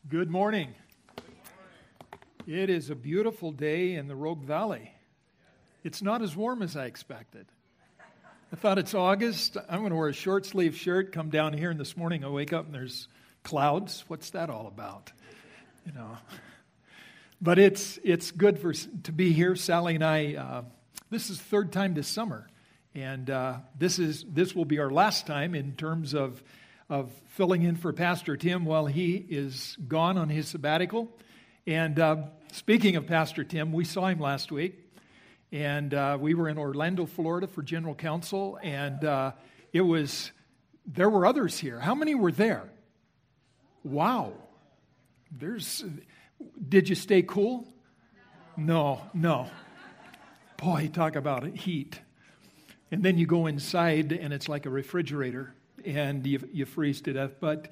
Good morning. It is a beautiful day in the Rogue Valley. It's not as warm as I expected. I thought it's August. I'm going to wear a short sleeve shirt, come down here, and this morning I wake up and there's clouds. What's that all about? You know. But it's good to be here. Sally and I, this is the third time this summer. And this will be our last time in terms of filling in for Pastor Tim while he is gone on his sabbatical. And speaking of Pastor Tim, we saw him last week. And we were in Orlando, Florida for General Council. And there were others here. How many were there? Wow. Did you stay cool? No. Boy, talk about heat. And then you go inside and it's like a refrigerator and you freeze to death. But,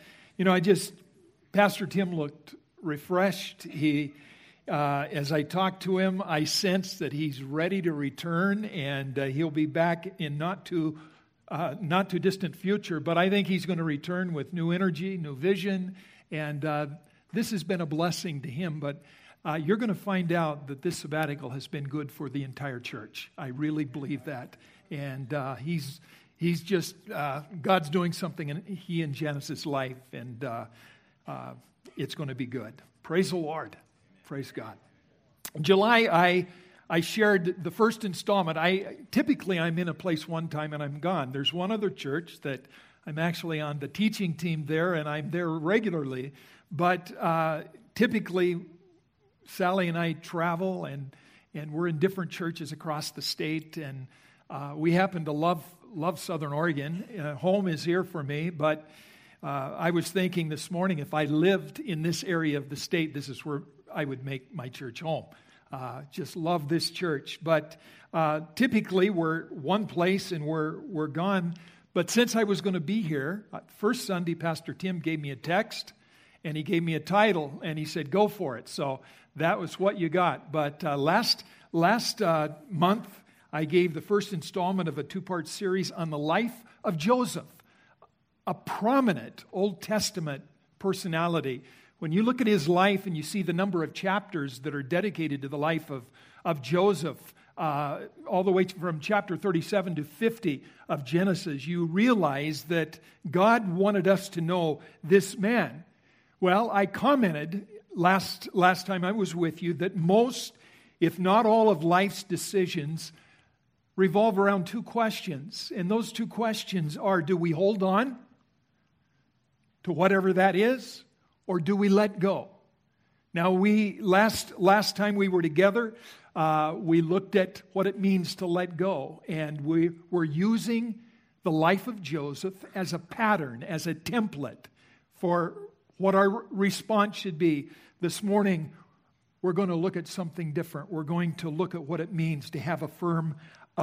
Pastor Tim looked refreshed. He, as I talked to him, I sense that he's ready to return and he'll be back in not too distant future. But I think he's going to return with new energy, new vision. And this has been a blessing to him. But you're going to find out that this sabbatical has been good for the entire church. I really believe that. And he's just, God's doing something in he and Janice's life, and it's going to be good. Praise the Lord. Praise God. In July, I shared the first installment. Typically, I'm in a place one time and I'm gone. There's one other church that I'm actually on the teaching team there, and I'm there regularly. But typically, Sally and I travel, and we're in different churches across the state, and we happen to love Southern Oregon. Home is here for me, but I was thinking this morning, if I lived in this area of the state, this is where I would make my church home. Just love this church. But typically, we're one place and we're gone. But since I was going to be here, first Sunday, Pastor Tim gave me a text, and he gave me a title, and he said, go for it. So that was what you got. But last month, I gave the first installment of a two-part series on the life of Joseph, a prominent Old Testament personality. When you look at his life and you see the number of chapters that are dedicated to the life of Joseph, all the way from chapter 37 to 50 of Genesis, you realize that God wanted us to know this man. Well, I commented last time I was with you that most, if not all, of life's decisions revolve around two questions. And those two questions are, do we hold on to whatever that is, or do we let go? Now, last time we were together, we looked at what it means to let go. And we were using the life of Joseph as a pattern, as a template for what our response should be. This morning, we're going to look at something different. We're going to look at what it means to have a firm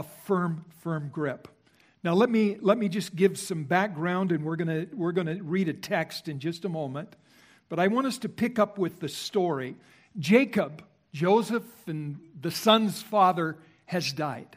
grip. Now let me just give some background, and we're going to read a text in just a moment. But I want us to pick up with the story. Jacob, Joseph and the son's father, has died.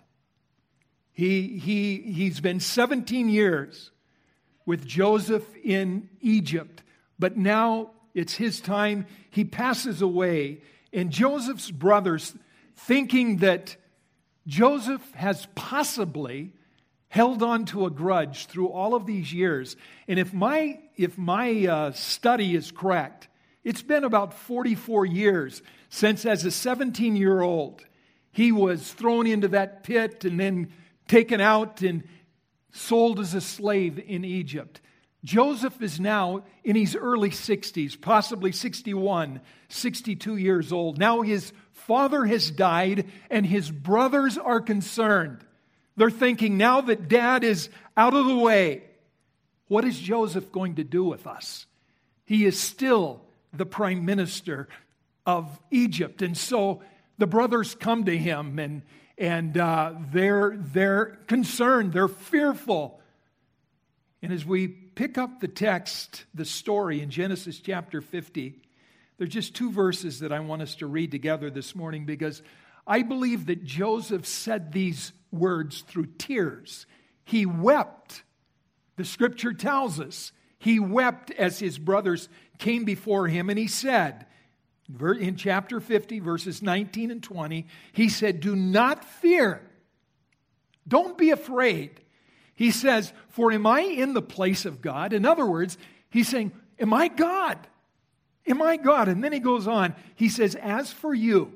He's been 17 years with Joseph in Egypt, but now it's his time. He passes away, and Joseph's brothers, thinking that Joseph has possibly held on to a grudge through all of these years. And if my study is correct, it's been about 44 years since, as a 17-year-old, he was thrown into that pit and then taken out and sold as a slave in Egypt. Joseph is now in his early 60s, possibly 61, 62 years old. Now his father has died, and his brothers are concerned. They're thinking, now that Dad is out of the way, what is Joseph going to do with us? He is still the prime minister of Egypt. And so the brothers come to him, and they're concerned, they're fearful. And as we pick up the text, the story in Genesis chapter 50, there's just two verses that I want us to read together this morning, because I believe that Joseph said these words through tears. He wept. The scripture tells us He wept as his brothers came before him, and he said, in chapter 50, verses 19 and 20, he said, "Do not fear. Don't be afraid." He says, "For am I in the place of God?" In other words, he's saying, am I God? Am I God? And then he goes on. He says, as for you,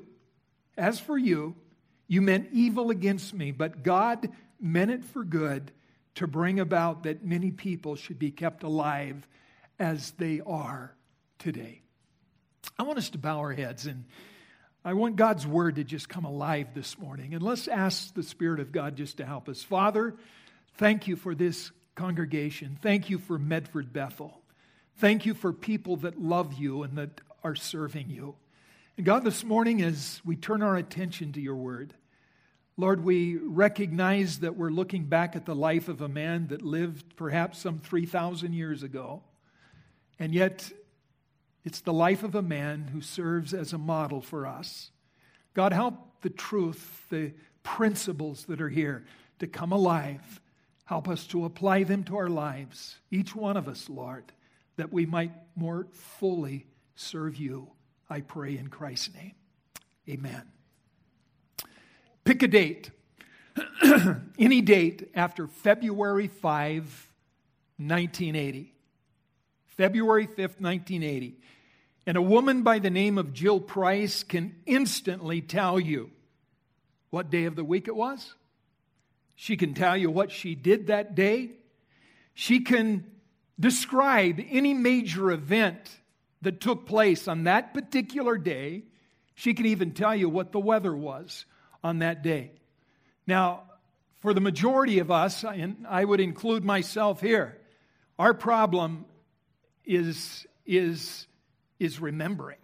you meant evil against me, but God meant it for good, to bring about that many people should be kept alive as they are today. I want us to bow our heads, and I want God's word to just come alive this morning. And let's ask the Spirit of God just to help us. Father, thank you for this congregation. Thank you for Medford Bethel. Thank you for people that love you and that are serving you. And God, this morning as we turn our attention to your word, Lord, we recognize that we're looking back at the life of a man that lived perhaps some 3,000 years ago. And yet, it's the life of a man who serves as a model for us. God, help the truth, the principles that are here to come alive. Help us to apply them to our lives, each one of us, Lord, that we might more fully serve you. I pray in Christ's name. Amen. Pick a date. Any date after February 5, 1980. February 5th, 1980. And a woman by the name of Jill Price can instantly tell you what day of the week it was. She can tell you what she did that day. She can describe any major event that took place on that particular day. She can even tell you what the weather was on that day. Now, for the majority of us, and I would include myself here, our problem is remembering.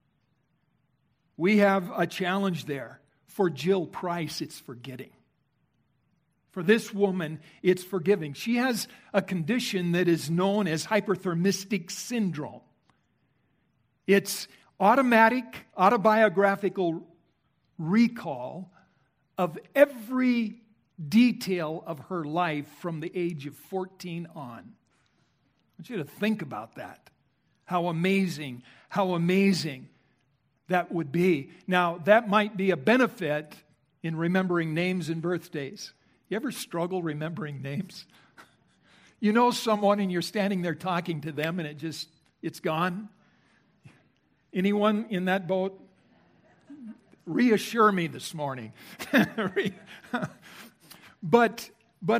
We have a challenge there. For Jill Price, it's forgetting. For this woman, it's forgiving. She has a condition that is known as hyperthermistic syndrome. It's automatic, autobiographical recall of every detail of her life from the age of 14 on. I want you to think about that. How amazing that would be. Now, that might be a benefit in remembering names and birthdays. You ever struggle remembering names? You know someone and you're standing there talking to them and it's gone? Anyone in that boat? Reassure me this morning. But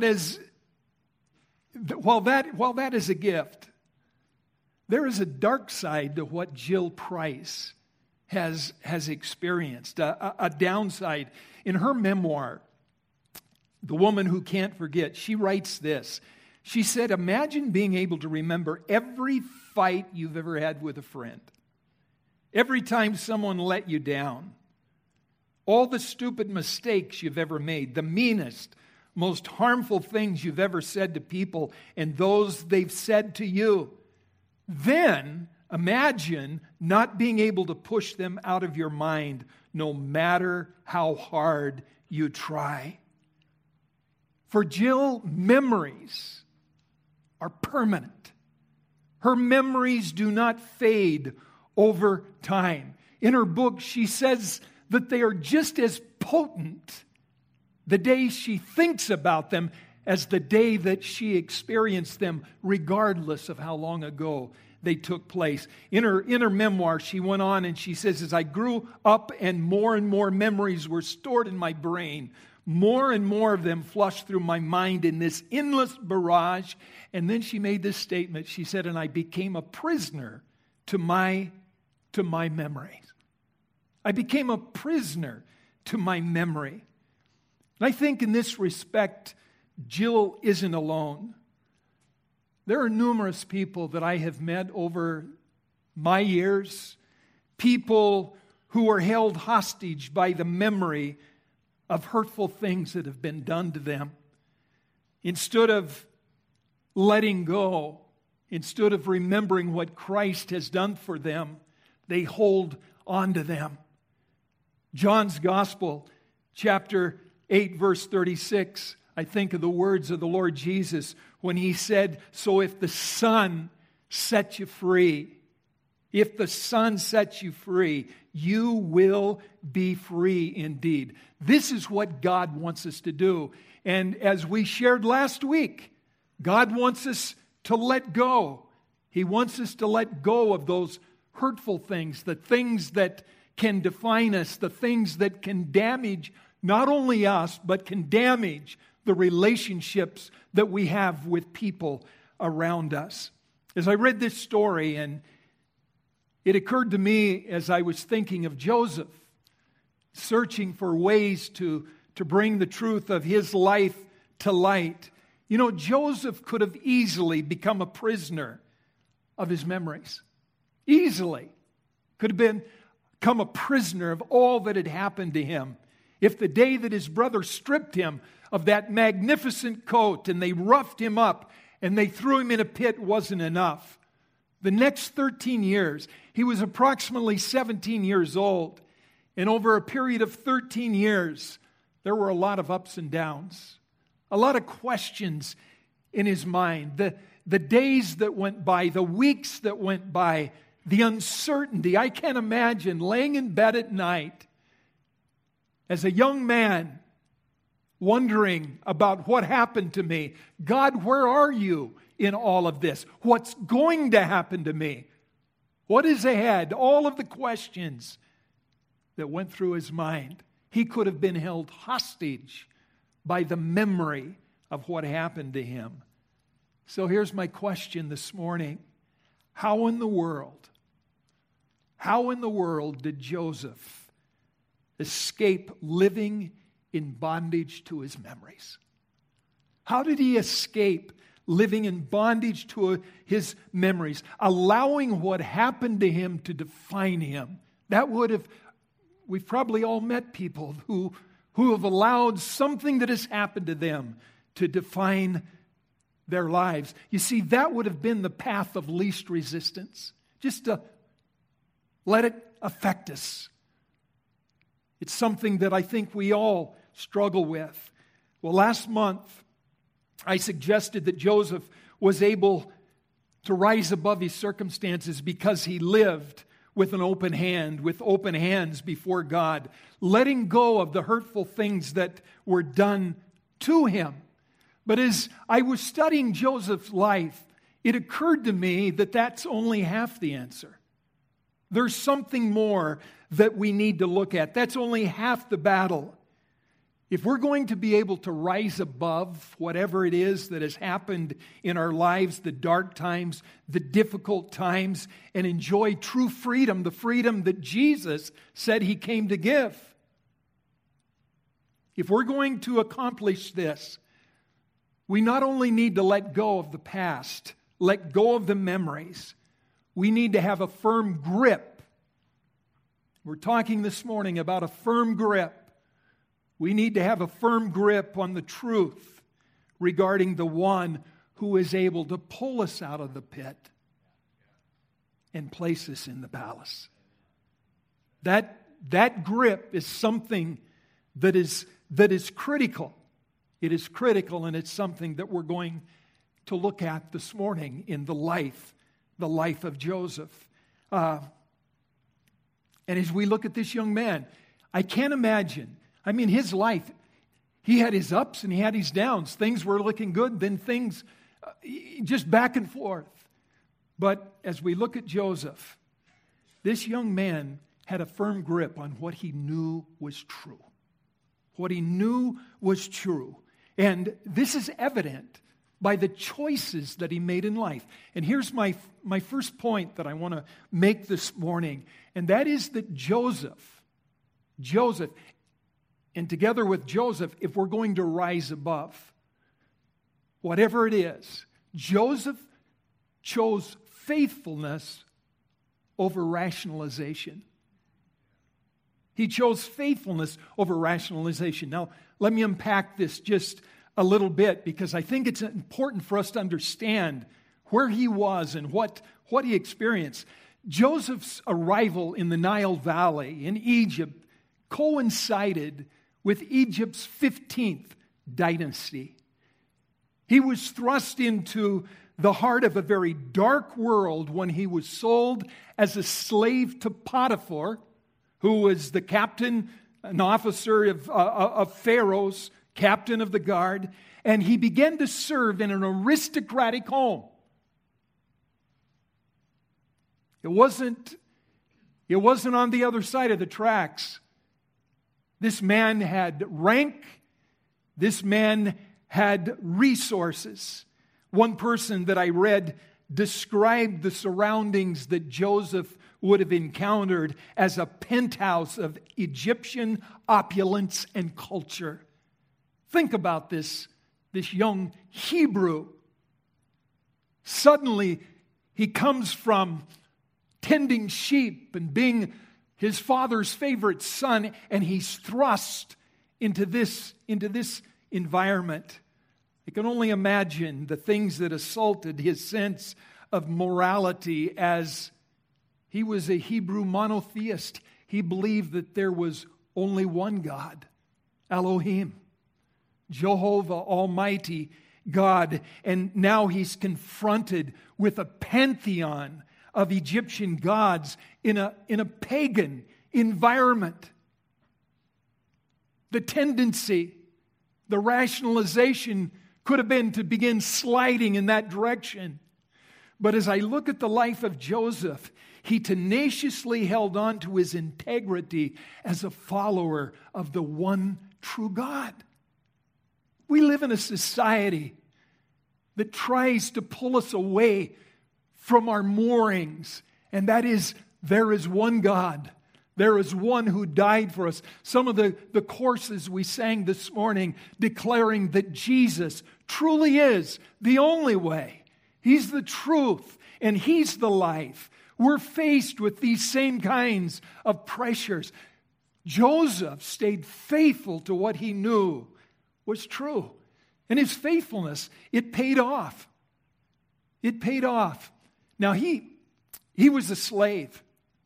while that is a gift, there is a dark side to what Jill Price has experienced, a downside. In her memoir, The Woman Who Can't Forget, she writes this. She said, "Imagine being able to remember every fight you've ever had with a friend. Every time someone let you down. All the stupid mistakes you've ever made. The meanest, most harmful things you've ever said to people and those they've said to you. Then imagine not being able to push them out of your mind no matter how hard you try." For Jill, memories are permanent. Her memories do not fade over time. In her book, she says that they are just as potent the day she thinks about them as the day that she experienced them, regardless of how long ago they took place. In her memoir, she went on and she says, "As I grew up and more memories were stored in my brain, more and more of them flushed through my mind in this endless barrage." And then she made this statement. She said, "And I became a prisoner to my memories." I became a prisoner to my memory. And I think in this respect, Jill isn't alone. There are numerous people that I have met over my years, people who are held hostage by the memory of hurtful things that have been done to them. Instead of letting go, instead of remembering what Christ has done for them, they hold on to them. John's Gospel, chapter 8, verse 36, I think of the words of the Lord Jesus when He said, "So if the Son sets you free, if the Son sets you free, you will be free indeed." This is what God wants us to do. And as we shared last week, God wants us to let go. He wants us to let go of those hurtful things, the things that can define us, the things that can damage not only us, but can damage the relationships that we have with people around us. As I read this story, and it occurred to me as I was thinking of Joseph, searching for ways to bring the truth of his life to light. You know, Joseph could have easily become a prisoner of his memories. Easily. Could have become a prisoner of all that had happened to him. If the day that his brother stripped him of that magnificent coat and they roughed him up and they threw him in a pit wasn't enough. The next 13 years, he was approximately 17 years old. And over a period of 13 years, there were a lot of ups and downs. A lot of questions in his mind. The days that went by, the weeks that went by, the uncertainty. I can't imagine laying in bed at night as a young man wondering about what happened to me. God, where are you in all of this? What's going to happen to me? What is ahead? All of the questions that went through his mind. He could have been held hostage by the memory of what happened to him. So here's my question this morning. How in the world did Joseph escape living in bondage to his memories? How did he escape living in bondage to his memories, allowing what happened to him to define him? We've probably all met people who have allowed something that has happened to them to define their lives. You see, that would have been the path of least resistance. Just to let it affect us. It's something that I think we all struggle with. Well, last month, I suggested that Joseph was able to rise above his circumstances because he lived with an open hand, with open hands before God, letting go of the hurtful things that were done to him. But as I was studying Joseph's life, it occurred to me that that's only half the answer. There's something more that we need to look at. That's only half the battle. If we're going to be able to rise above whatever it is that has happened in our lives, the dark times, the difficult times, and enjoy true freedom, the freedom that Jesus said He came to give. If we're going to accomplish this, we not only need to let go of the past, let go of the memories, we need to have a firm grip. We're talking this morning about a firm grip. We need to have a firm grip on the truth regarding the one who is able to pull us out of the pit and place us in the palace. That grip is something that is critical. It is critical, and it's something that we're going to look at this morning in the life of Joseph. And as we look at this young man, I can't imagine. I mean, his life, he had his ups and he had his downs. Things were looking good, then things just back and forth. But as we look at Joseph, this young man had a firm grip on what he knew was true. What he knew was true. And this is evident by the choices that he made in life. And here's my first point that I want to make this morning, and that is that Joseph, and together with Joseph, if we're going to rise above, whatever it is, Joseph chose faithfulness over rationalization. He chose faithfulness over rationalization. Now, let me unpack this just a little bit, because I think it's important for us to understand where he was and what he experienced. Joseph's arrival in the Nile Valley in Egypt coincided with Egypt's 15th dynasty. He was thrust into the heart of a very dark world when he was sold as a slave to Potiphar, who was the captain, an officer of Pharaoh's, captain of the guard, and he began to serve in an aristocratic home. It wasn't on the other side of the tracks. This man had rank. This man had resources. One person that I read described the surroundings that Joseph would have encountered as a penthouse of Egyptian opulence and culture. Think about this young Hebrew. Suddenly, he comes from tending sheep and being his father's favorite son, and he's thrust into this environment. I can only imagine the things that assaulted his sense of morality, as he was a Hebrew monotheist. He believed that there was only one God, Elohim, Jehovah Almighty God. And now he's confronted with a pantheon of Egyptian gods in a pagan environment. The tendency, the rationalization could have been to begin sliding in that direction. But as I look at the life of Joseph, he tenaciously held on to his integrity as a follower of the one true God. We live in a society that tries to pull us away from our moorings, and that is, there is one God. There is one who died for us. Some of the courses we sang this morning declaring that Jesus truly is the only way. He's the truth, and He's the life. We're faced with these same kinds of pressures. Joseph stayed faithful to what he knew was true. And his faithfulness, it paid off. It paid off. Now, he was a slave.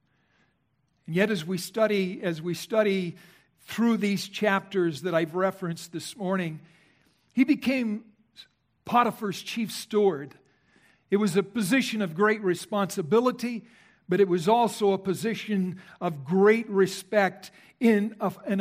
And yet as we study through these chapters that I've referenced this morning, he became Potiphar's chief steward. It was a position of great responsibility, but it was also a position of great respect in an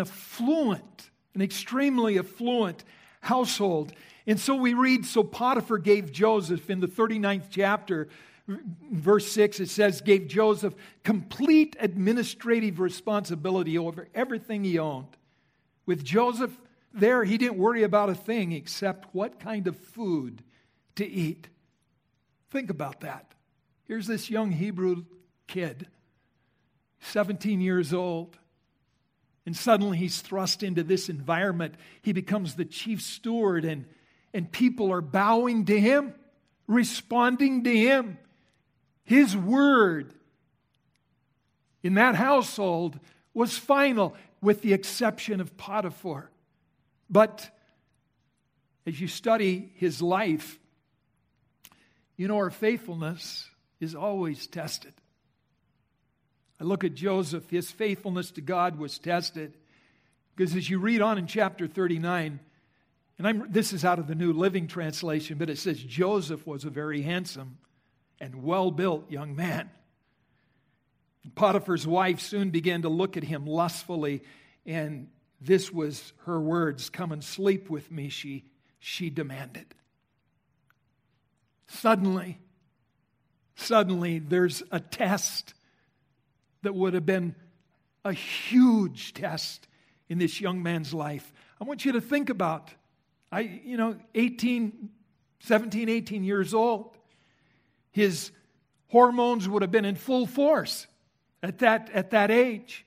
extremely affluent household. And so we read, so Potiphar gave Joseph in the 39th chapter, verse 6, it says, gave Joseph complete administrative responsibility over everything he owned. With Joseph there, he didn't worry about a thing except what kind of food to eat. Think about that. Here's this young Hebrew kid, 17 years old, and suddenly he's thrust into this environment. He becomes the chief steward, and people are bowing to him, responding to him. His word in that household was final, with the exception of Potiphar. But as you study his life, you know our faithfulness is always tested. I look at Joseph, his faithfulness to God was tested. Because as you read on in chapter 39, and this is out of the New Living Translation, but it says Joseph was a very handsome and well-built young man. And Potiphar's wife soon began to look at him lustfully, and this was her words, "Come and sleep with me," she demanded. Suddenly, there's a test that would have been a huge test in this young man's life. I want you to think about, 17, 18 years old. His hormones would have been in full force at that age.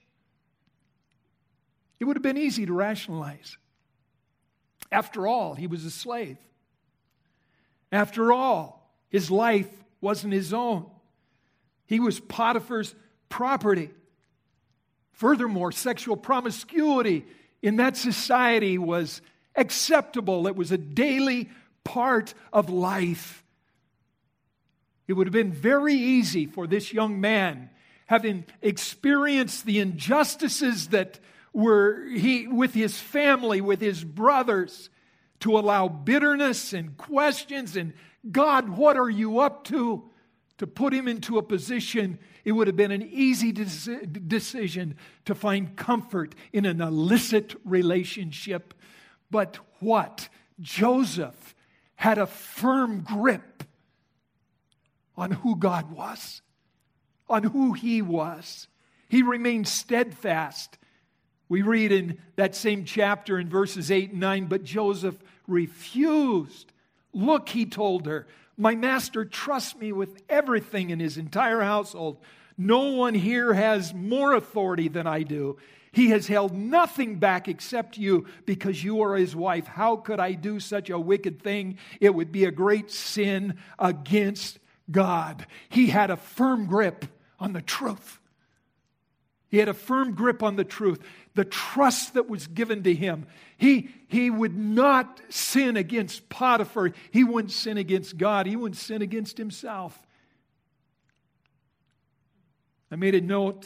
It would have been easy to rationalize. After all, he was a slave. After all, his life wasn't his own. He was Potiphar's property. Furthermore, sexual promiscuity in that society was acceptable. It was a daily part of life. It would have been very easy for this young man, having experienced the injustices that were with his family, with his brothers, to allow bitterness and questions and, God, what are you up to put him into a position, it would have been an easy decision to find comfort in an illicit relationship. But what? Joseph had a firm grip on who God was, on who he was. He remained steadfast. We read in that same chapter in verses 8 and 9, but Joseph refused. Look, he told her, my master trusts me with everything in his entire household. No one here has more authority than I do. He has held nothing back except you because you are his wife. How could I do such a wicked thing? It would be a great sin against God. He had a firm grip on the truth. He had a firm grip on the truth, the trust that was given to him. He would not sin against Potiphar. He wouldn't sin against God. He wouldn't sin against himself. I made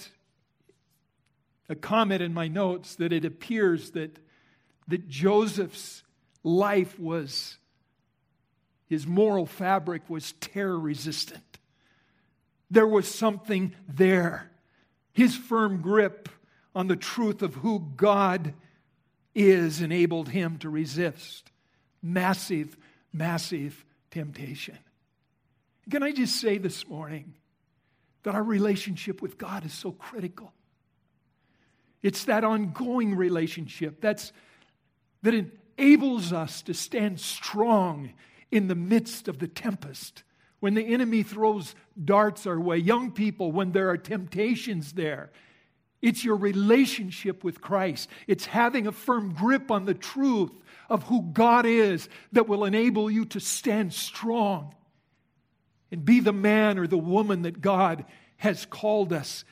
a comment in my notes that it appears that Joseph's life was, his moral fabric was terror resistant. There was something there. His firm grip on the truth of who God is enabled him to resist massive, massive temptation. Can I just say this morning that our relationship with God is so critical? It's that ongoing relationship that enables us to stand strong in the midst of the tempest. When the enemy throws darts our way, young people, when there are temptations there, it's your relationship with Christ. It's having a firm grip on the truth of who God is that will enable you to stand strong and be the man or the woman that God has called us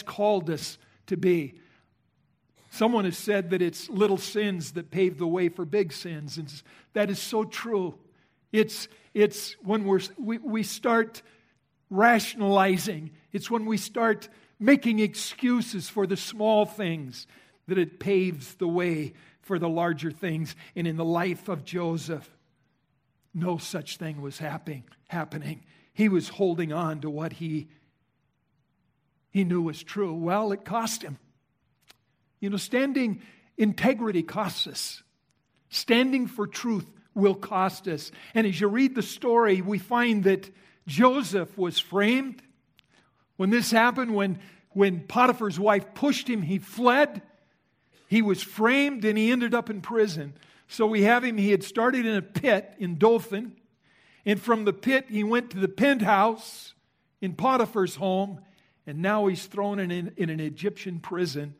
to be. Someone has said that it's little sins that pave the way for big sins, and that is so true. It's when we start rationalizing, it's when we start making excuses for the small things that it paves the way for the larger things. And in the life of Joseph, no such thing was happening. He was holding on to what he knew was true. Well, it cost him. Standing integrity costs us. Standing for truth will cost us. And as you read the story, we find that Joseph was framed. When this happened, when Potiphar's wife pushed him, he fled. He was framed and he ended up in prison. So we have him, he had started in a pit in Dothan. And from the pit, he went to the penthouse in Potiphar's home. And now he's thrown in an Egyptian prison.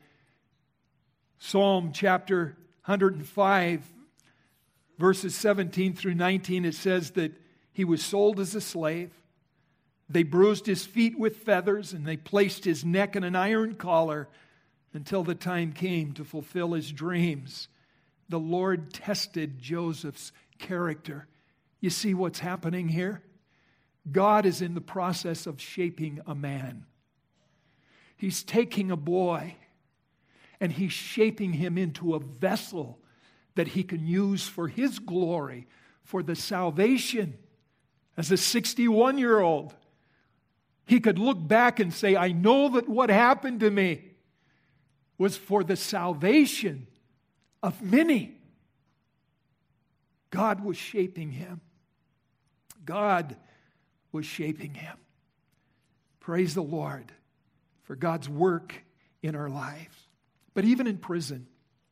Psalm chapter 105, verses 17 through 19, it says that he was sold as a slave. They bruised his feet with feathers, and they placed his neck in an iron collar until the time came to fulfill his dreams. The Lord tested Joseph's character. You see what's happening here? God is in the process of shaping a man. He's taking a boy, and he's shaping him into a vessel that he can use for his glory, for the salvation. As a 61-year-old, he could look back and say, I know that what happened to me was for the salvation of many. God was shaping him. God was shaping him. Praise the Lord for God's work in our lives. But even in prison,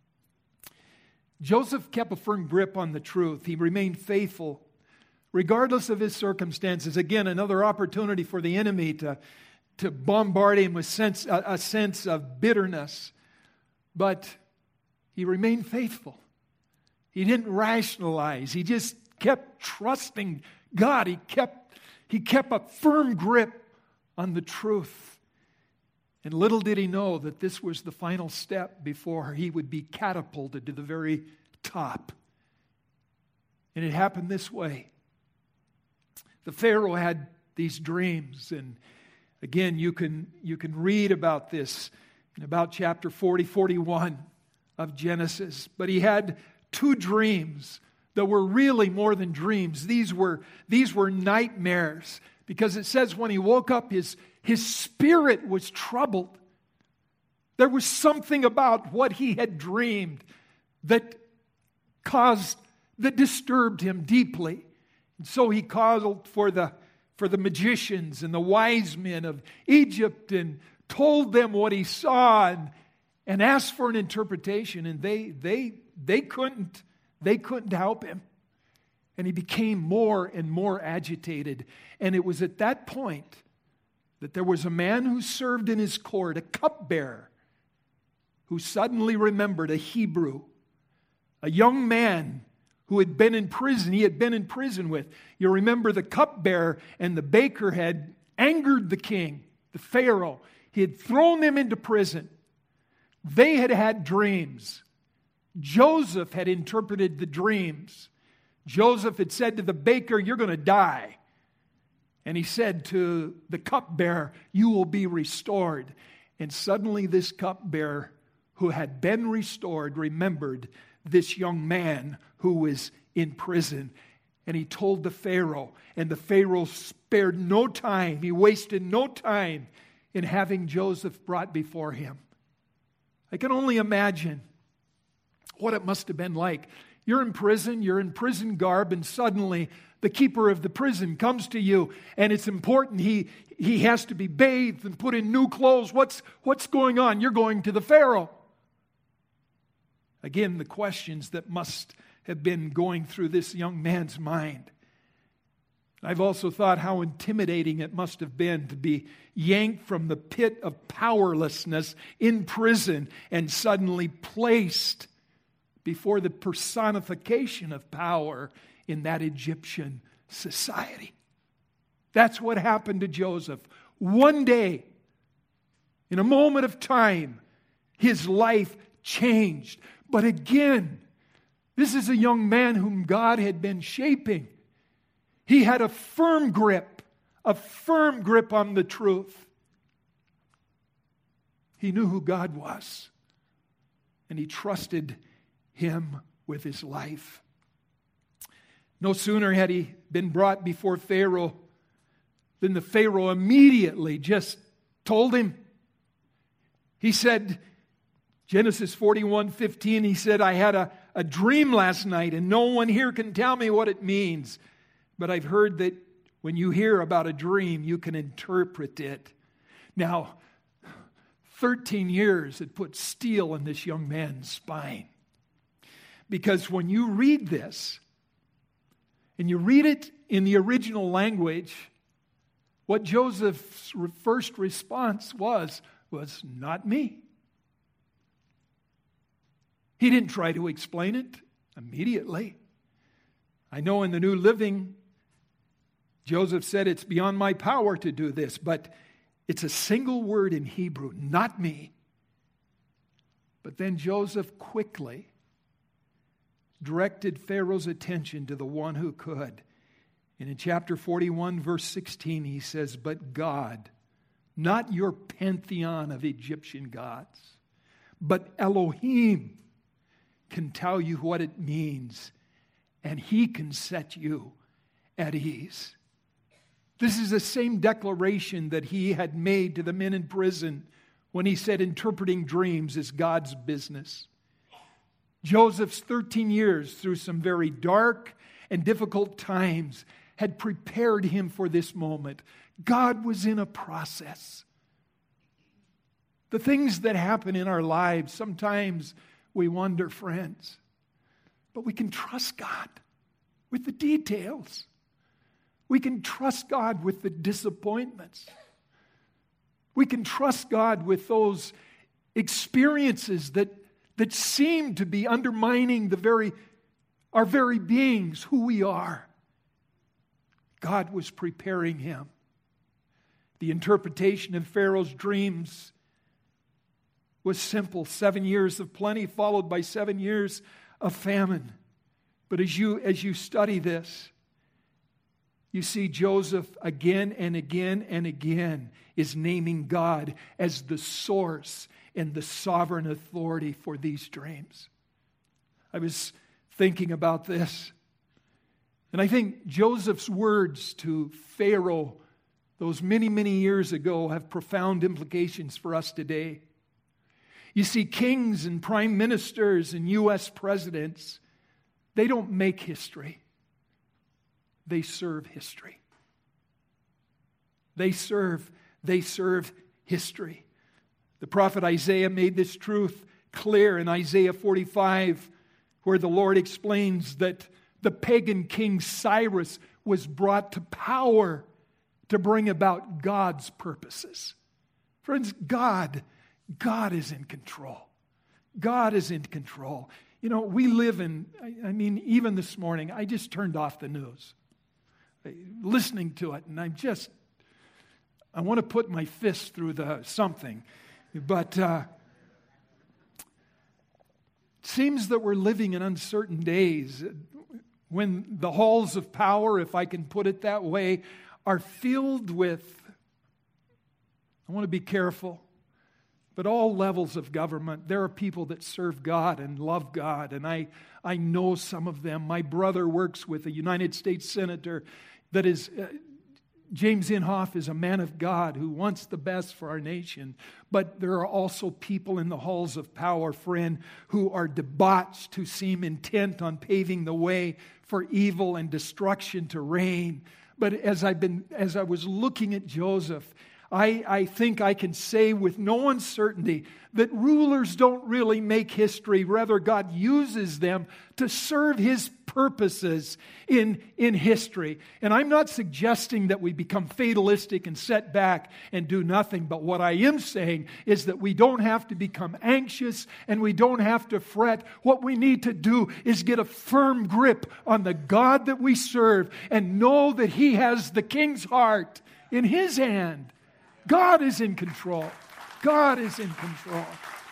Joseph kept a firm grip on the truth. He remained faithful, regardless of his circumstances. Again, another opportunity for the enemy to bombard him with a sense of bitterness. But he remained faithful. He didn't rationalize. He just kept trusting God. He kept a firm grip on the truth. And little did he know that this was the final step before he would be catapulted to the very top. And it happened this way. The Pharaoh had these dreams, and again, you can read about this in about chapter 40, 41 of Genesis. But he had two dreams that were really more than dreams. These were nightmares. Because it says when he woke up, his spirit was troubled. There was something about what he had dreamed that disturbed him deeply. And so he called for the magicians and the wise men of Egypt and told them what he saw and asked for an interpretation. And they couldn't help him. And he became more and more agitated. And it was at that point that there was a man who served in his court, a cupbearer, who suddenly remembered a Hebrew, a young man who had been in prison. He had been in prison with. You remember the cupbearer and the baker had angered the king, the Pharaoh. He had thrown them into prison. They had had dreams. Joseph had interpreted the dreams. Joseph had said to the baker, "You're going to die." And he said to the cupbearer, "You will be restored." And suddenly this cupbearer who had been restored remembered this young man who was in prison. And he told the Pharaoh, and the Pharaoh spared no time. He wasted no time in having Joseph brought before him. I can only imagine what it must have been like. You're in prison garb, and suddenly the keeper of the prison comes to you, and it's important. He has to be bathed and put in new clothes. What's going on? You're going to the Pharaoh. Again, the questions that must have been going through this young man's mind. I've also thought how intimidating it must have been to be yanked from the pit of powerlessness in prison and suddenly placed before the personification of power in that Egyptian society. That's what happened to Joseph. One day, in a moment of time, his life changed. But again, this is a young man whom God had been shaping. He had a firm grip on the truth. He knew who God was, and he trusted Him with his life. No sooner had he been brought before Pharaoh than the Pharaoh immediately just told him. He said, Genesis 41:15, he said, "I had a dream last night, and no one here can tell me what it means. But I've heard that when you hear about a dream, you can interpret it." Now, 13 years had put steel in this young man's spine. Because when you read this, and you read it in the original language, what Joseph's first response was not me. He didn't try to explain it immediately. I know in the New Living, Joseph said, "It's beyond my power to do this," but it's a single word in Hebrew, "not me." But then Joseph quickly directed Pharaoh's attention to the one who could. And in chapter 41, verse 16, he says, "But God, not your pantheon of Egyptian gods, but Elohim can tell you what it means, and He can set you at ease." This is the same declaration that he had made to the men in prison when he said interpreting dreams is God's business. Joseph's 13 years through some very dark and difficult times had prepared him for this moment. God was in a process. The things that happen in our lives, sometimes we wonder, friends, but we can trust God with the details. We can trust God with the disappointments. We can trust God with those experiences that seem to be undermining our very beings, who we are. God was preparing him. The interpretation of Pharaoh's dreams was simple. 7 years of plenty followed by 7 years of famine. But as you study this, you see Joseph again and again and again is naming God as the source and the sovereign authority for these dreams. I was thinking about this And I think Joseph's words to Pharaoh those many, many years ago have profound implications for us today. You see, kings and prime ministers and U.S. presidents, they don't make history. They serve history. They serve history. The prophet Isaiah made this truth clear in Isaiah 45, where the Lord explains that the pagan king Cyrus was brought to power to bring about God's purposes. Friends, God is in control. God is in control. You know, we live in, even this morning, I just turned off the news, listening to it, and I want to put my fist through something. But it seems that we're living in uncertain days when the halls of power, if I can put it that way, are filled with, I want to be careful, but all levels of government. There are people that serve God and love God, and I know some of them. My brother works with a United States senator that is... James Inhofe is a man of God who wants the best for our nation. But there are also people in the halls of power, friend, who are debauched, who seem intent on paving the way for evil and destruction to reign. But as I was looking at Joseph, I think I can say with no uncertainty that rulers don't really make history. Rather, God uses them to serve His purposes in history. And I'm not suggesting that we become fatalistic and set back and do nothing. But what I am saying is that we don't have to become anxious and we don't have to fret. What we need to do is get a firm grip on the God that we serve and know that He has the king's heart in His hand. God is in control. God is in control.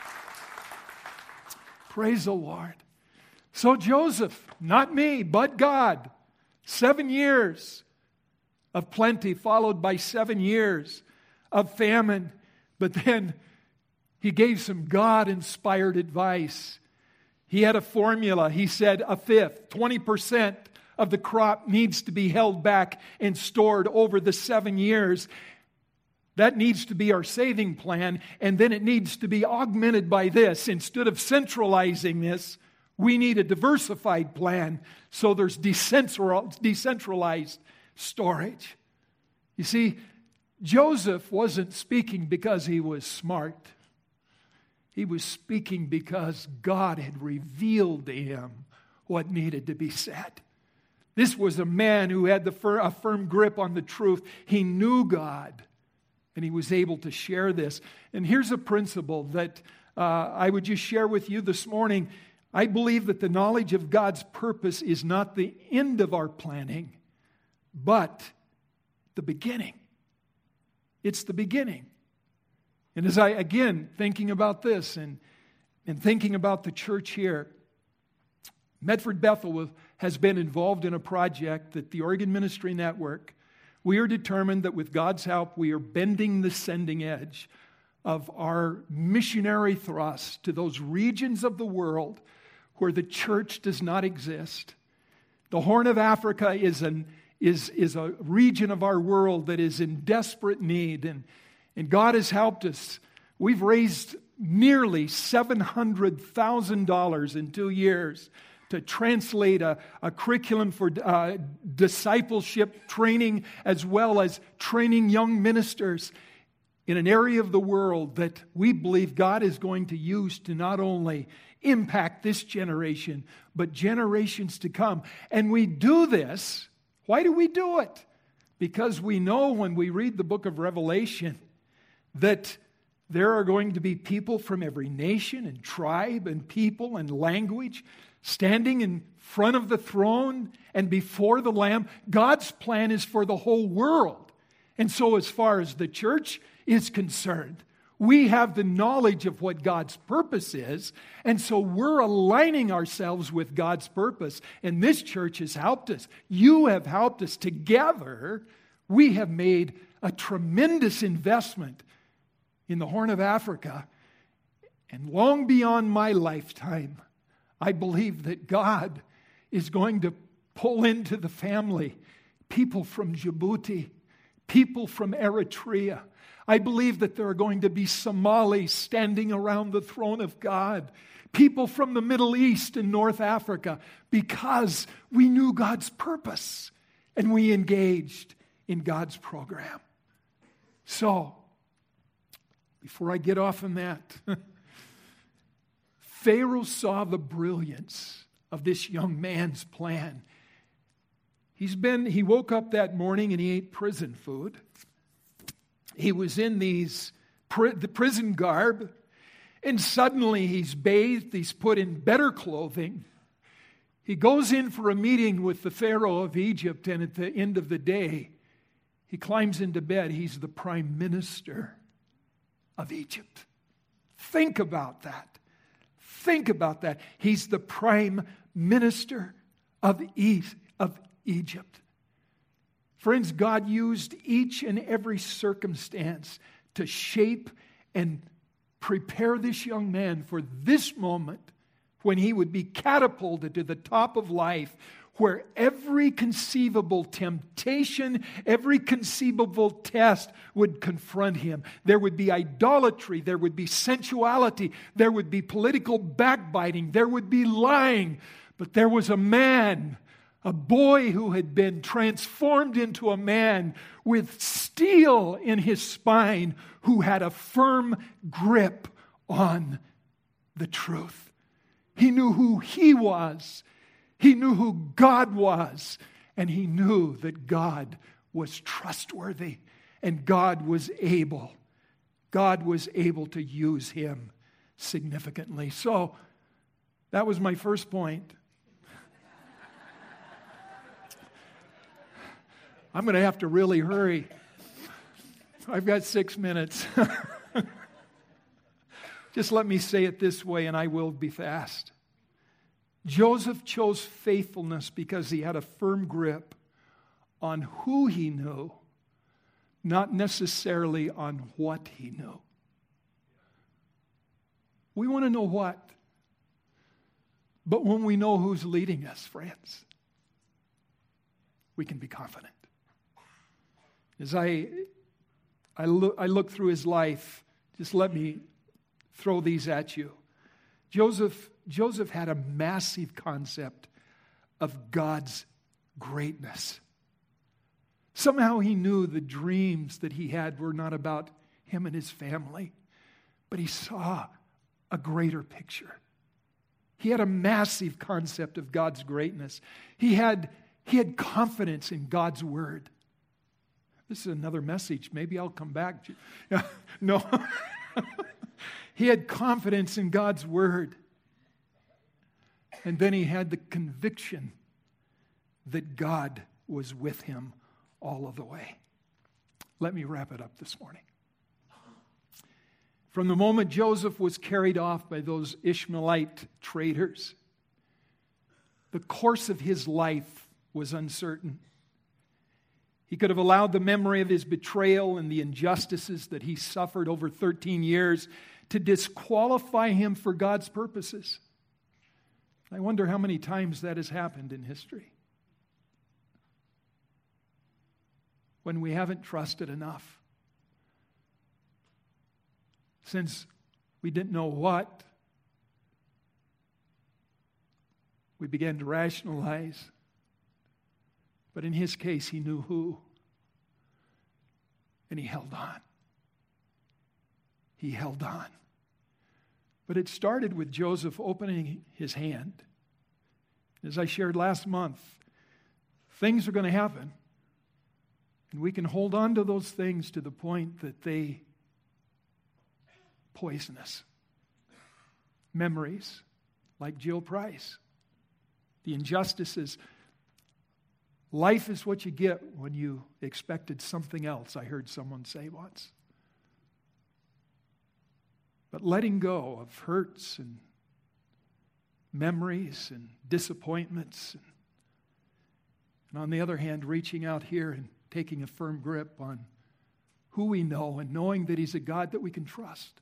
Praise the Lord. So Joseph, not me, but God, 7 years of plenty followed by 7 years of famine. But then he gave some God-inspired advice. He had a formula. He said a fifth, 20% of the crop needs to be held back and stored over the 7 years. That needs to be our saving plan, and then it needs to be augmented by this. Instead of centralizing this, we need a diversified plan so there's decentralized storage. You see, Joseph wasn't speaking because he was smart. He was speaking because God had revealed to him what needed to be said. This was a man who had a firm grip on the truth. He knew God. And he was able to share this. And here's a principle that I would just share with you this morning. I believe that the knowledge of God's purpose is not the end of our planning, but the beginning. It's the beginning. And as I, again, thinking about this and thinking about the church here, Medford Bethel has been involved in a project that the Oregon Ministry Network, we are determined that with God's help, we are bending the sending edge of our missionary thrust to those regions of the world where the church does not exist. The Horn of Africa is a region of our world that is in desperate need, and God has helped us. We've raised nearly $700,000 in 2 years to translate a curriculum for discipleship training as well as training young ministers in an area of the world that we believe God is going to use to not only impact this generation, but generations to come. And we do this. Why do we do it? Because we know when we read the book of Revelation that there are going to be people from every nation and tribe and people and language standing in front of the throne and before the Lamb. God's plan is for the whole world. And so as far as the church is concerned, we have the knowledge of what God's purpose is, and so we're aligning ourselves with God's purpose. And this church has helped us. You have helped us. Together, we have made a tremendous investment in the Horn of Africa. And long beyond my lifetime, I believe that God is going to pull into the family people from Djibouti, people from Eritrea. I believe that there are going to be Somalis standing around the throne of God, people from the Middle East and North Africa, because we knew God's purpose and we engaged in God's program. So, before I get off on that, Pharaoh saw the brilliance of this young man's plan. He woke up that morning and he ate prison food. He was in the prison garb, and suddenly he's bathed, he's put in better clothing. He goes in for a meeting with the Pharaoh of Egypt, and at the end of the day, he climbs into bed. He's the prime minister of Egypt. Think about that. Think about that. He's the prime minister of Egypt. Friends, God used each and every circumstance to shape and prepare this young man for this moment when he would be catapulted to the top of life, where every conceivable temptation, every conceivable test would confront him. There would be idolatry, there would be sensuality, there would be political backbiting, there would be lying. But there was a man, a boy who had been transformed into a man with steel in his spine, who had a firm grip on the truth. He knew who he was. He knew who God was. And he knew that God was trustworthy. And God was able to use him significantly. So, that was my first point. I'm going to have to really hurry. I've got 6 minutes. Just let me say it this way, and I will be fast. Joseph chose faithfulness because he had a firm grip on who he knew, not necessarily on what he knew. We want to know what, but when we know who's leading us, friends, we can be confident. As I look through his life, just let me throw these at you. Joseph had a massive concept of God's greatness. Somehow he knew the dreams that he had were not about him and his family, but he saw a greater picture. He had a massive concept of God's greatness. He had confidence in God's word. This is another message. Maybe I'll come back. No. He had confidence in God's word. And then he had the conviction that God was with him all of the way. Let me wrap it up this morning. From the moment Joseph was carried off by those Ishmaelite traders, the course of his life was uncertain. He could have allowed the memory of his betrayal and the injustices that he suffered over 13 years to disqualify him for God's purposes. I wonder how many times that has happened in history. When we haven't trusted enough. Since we didn't know what, we began to rationalize. But in his case, he knew who. And he held on. He held on. But it started with Joseph opening his hand. As I shared last month, things are going to happen. And we can hold on to those things to the point that they poison us. Memories, like Jill Price. The injustices. Life is what you get when you expected something else, I heard someone say once. But letting go of hurts and memories and disappointments, and on the other hand, reaching out here and taking a firm grip on who we know and knowing that He's a God that we can trust.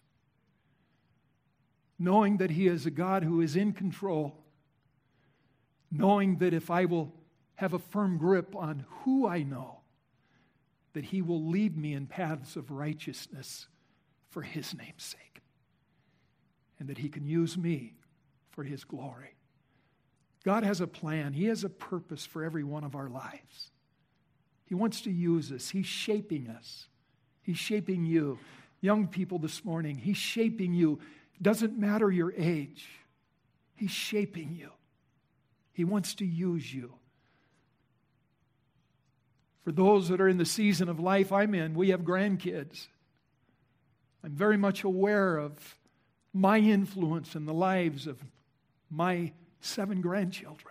Knowing that He is a God who is in control. Knowing that if I will have a firm grip on who I know, that He will lead me in paths of righteousness for His name's sake, and that He can use me for His glory. God has a plan. He has a purpose for every one of our lives. He wants to use us. He's shaping us. He's shaping you. Young people this morning, He's shaping you. Doesn't matter your age. He's shaping you. He wants to use you. For those that are in the season of life I'm in, we have grandkids. I'm very much aware of my influence in the lives of my 7 grandchildren.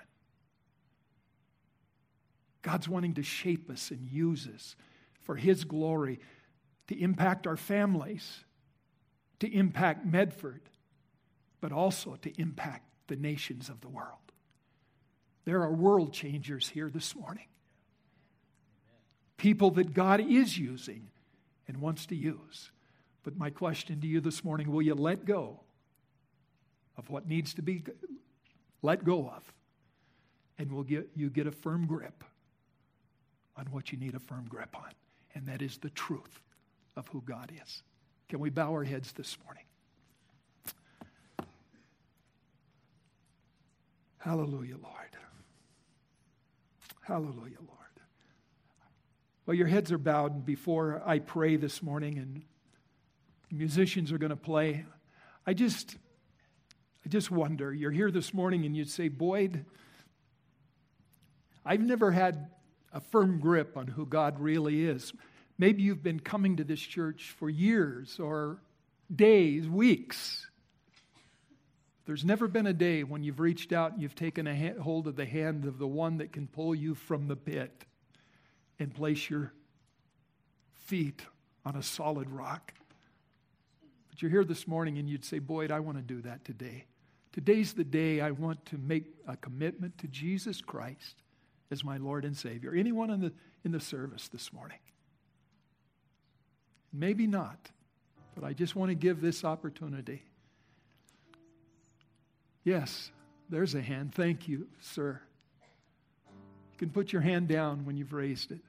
God's wanting to shape us and use us for His glory, to impact our families, to impact Medford, but also to impact the nations of the world. There are world changers here this morning. People that God is using and wants to use. But my question to you this morning, will you let go of what needs to be let go of? And will you get a firm grip on what you need a firm grip on? And that is the truth of who God is. Can we bow our heads this morning? Hallelujah, Lord. Hallelujah, Lord. Well, your heads are bowed before I pray this morning, and musicians are going to play. I just wonder, you're here this morning and you'd say, Boyd, I've never had a firm grip on who God really is. Maybe you've been coming to this church for years or days, weeks. There's never been a day when you've reached out and you've taken hold of the hand of the one that can pull you from the pit and place your feet on a solid rock. But you're here this morning and you'd say, Boyd, I want to do that today. Today's the day I want to make a commitment to Jesus Christ as my Lord and Savior. Anyone in the service this morning? Maybe not, but I just want to give this opportunity. Yes, there's a hand. Thank you, sir. You can put your hand down when you've raised it.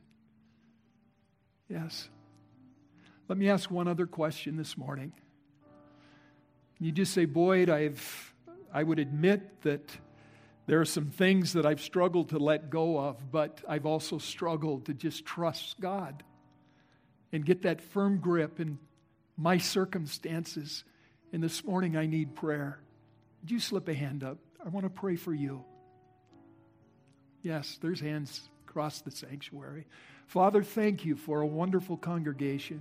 Yes. Let me ask one other question this morning. You just say, Boyd, I would admit that there are some things that I've struggled to let go of, but I've also struggled to just trust God and get that firm grip in my circumstances. And this morning I need prayer. Would you slip a hand up? I want to pray for you. Yes, there's hands across the sanctuary. Father, thank you for a wonderful congregation.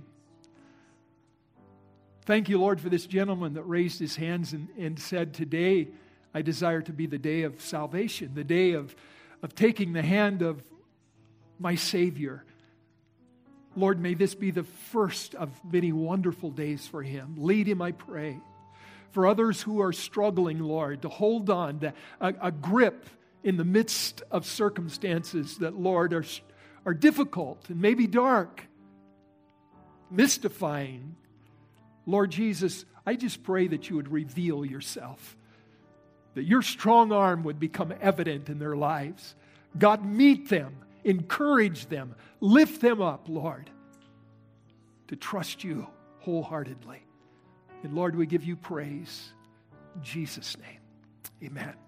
Thank you, Lord, for this gentleman that raised his hands and said, today I desire to be the day of salvation, the day of taking the hand of my Savior. Lord, may this be the first of many wonderful days for him. Lead him, I pray. For others who are struggling, Lord, to hold on to a grip in the midst of circumstances that, Lord, are difficult and maybe dark, mystifying. Lord Jesus, I just pray that you would reveal yourself, that your strong arm would become evident in their lives. God, meet them, encourage them, lift them up, Lord, to trust you wholeheartedly. And Lord, we give you praise. In Jesus' name, amen.